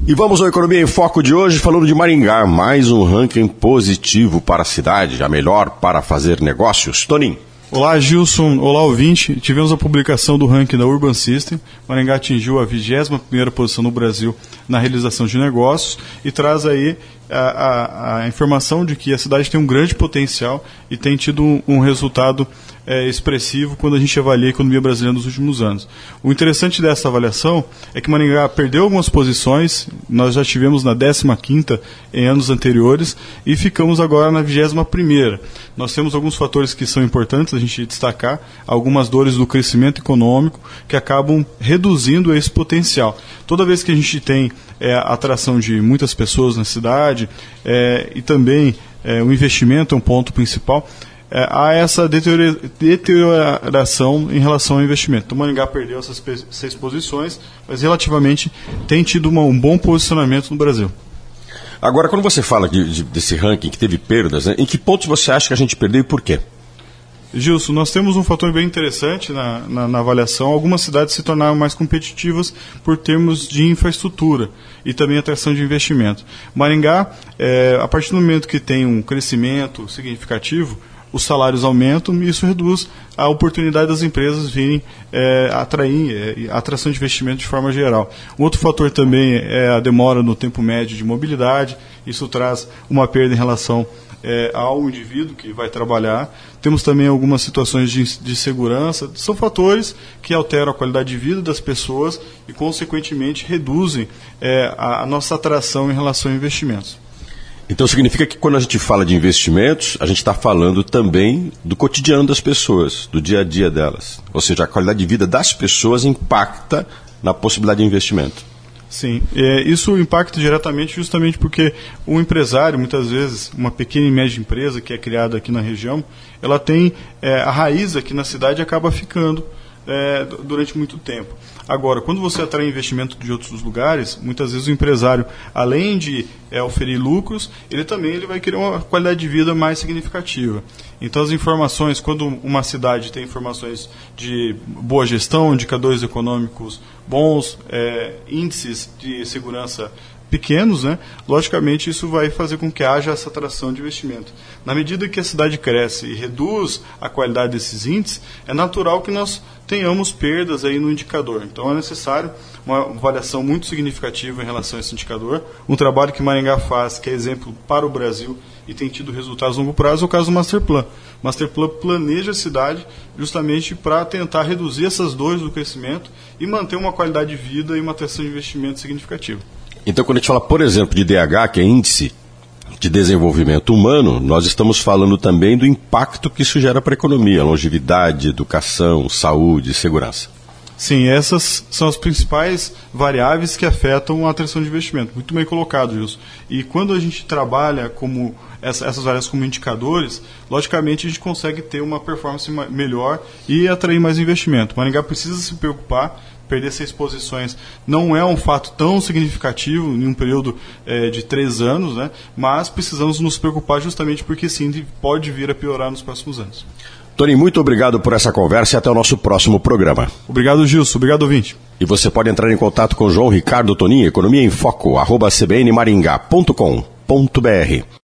E vamos ao Economia em Foco de hoje, falando de Maringá, mais um ranking positivo para a cidade, a melhor para fazer negócios. Toninho. Olá, Gilson. Olá, ouvinte. Tivemos a publicação do ranking da Urban System. Maringá atingiu a 21ª posição no Brasil na realização de negócios e traz aí a informação de que a cidade tem um grande potencial e tem tido um resultado expressivo quando a gente avalia a economia brasileira nos últimos anos. O interessante dessa avaliação é que Maringá perdeu algumas posições, nós já tivemos na 15ª em anos anteriores e ficamos agora na 21ª. Nós temos alguns fatores que são importantes a gente destacar, algumas dores do crescimento econômico que acabam reduzindo esse potencial. Toda vez que a gente tem a atração de muitas pessoas na cidade e também o investimento é um ponto principal, há essa deterioração em relação ao investimento. Então, Maringá perdeu essas 6 posições, mas relativamente tem tido um bom posicionamento no Brasil. Agora, quando você fala desse ranking que teve perdas, né, em que pontos você acha que a gente perdeu e por quê? Gilson, nós temos um fator bem interessante na avaliação. Algumas cidades se tornaram mais competitivas por termos de infraestrutura e também atração de investimento. Maringá, a partir do momento que tem um crescimento significativo, os salários aumentam e isso reduz a oportunidade das empresas virem atrair a atração de investimento de forma geral. Um outro fator também é a demora no tempo médio de mobilidade. Isso traz uma perda em relação ao indivíduo que vai trabalhar. Temos também algumas situações de segurança. São fatores que alteram a qualidade de vida das pessoas e, consequentemente, reduzem a nossa atração em relação a investimentos. Então significa que quando a gente fala de investimentos, a gente está falando também do cotidiano das pessoas, do dia a dia delas. Ou seja, a qualidade de vida das pessoas impacta na possibilidade de investimento. Sim, isso impacta diretamente justamente porque o empresário, muitas vezes, uma pequena e média empresa que é criada aqui na região, ela tem a raiz aqui na cidade e acaba ficando durante muito tempo. Agora, quando você atrai investimento de outros lugares, muitas vezes o empresário, além de oferir lucros, ele vai querer uma qualidade de vida mais significativa. Então, as informações, quando uma cidade tem informações de boa gestão, indicadores econômicos bons, índices de segurança pequenos, né? Logicamente isso vai fazer com que haja essa atração de investimento. Na medida que a cidade cresce e reduz a qualidade desses índices, é natural que nós tenhamos perdas aí no indicador. Então é necessário uma avaliação muito significativa em relação a esse indicador. Um trabalho que Maringá faz, que é exemplo para o Brasil e tem tido resultados a longo prazo, é o caso do Masterplan. O Masterplan planeja a cidade justamente para tentar reduzir essas dores do crescimento e manter uma qualidade de vida e uma atração de investimento significativa. Então, quando a gente fala, por exemplo, de DH, que é Índice de Desenvolvimento Humano, nós estamos falando também do impacto que isso gera para a economia, longevidade, educação, saúde, segurança. Sim, essas são as principais variáveis que afetam a atração de investimento. Muito bem colocado, Gilson. E quando a gente trabalha como essas variáveis como indicadores, logicamente a gente consegue ter uma performance melhor e atrair mais investimento. Maringá precisa se preocupar. Perder 6 posições não é um fato tão significativo em um período de 3 anos, né? Mas precisamos nos preocupar justamente porque sim, pode vir a piorar nos próximos anos. Tony, muito obrigado por essa conversa e até o nosso próximo programa. Obrigado, Gilson. Obrigado, ouvinte. E você pode entrar em contato com João Ricardo Toninho, Economia em Foco, @cbnmaringá.com.br.